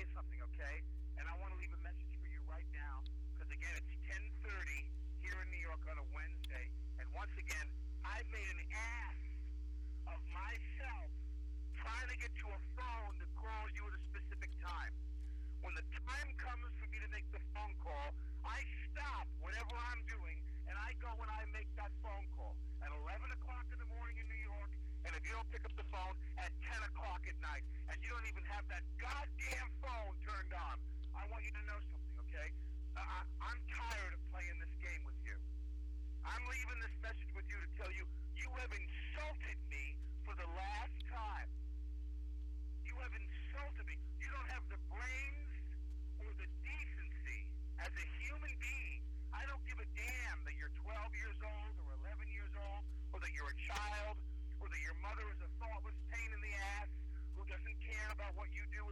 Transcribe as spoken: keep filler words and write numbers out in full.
you something, okay? And I want to leave a message for you right now, because again, it's ten thirty here in New York on a Wednesday, and once again, I've made an ass of myself trying to get to a phone to call you at a specific time. When the time comes for me to make the phone call, I stop whatever I'm doing, and I go when I make that phone call. At eleven o'clock in the morning in New York, and if you don't pick up the phone, at ten o'clock at night, and you don't even have that goddamn phone turned on. I want you to know something, okay? Uh, I, I'm tired of playing this game with you. I'm leaving this message with you to tell you, you have insulted me for the last time. You have insulted me. You don't have the brains or the decency as a human being. I don't give a damn that you're twelve years old or eleven years old, or that you're a child, or that your mother is a thoughtless pain in the ass who doesn't care about what you do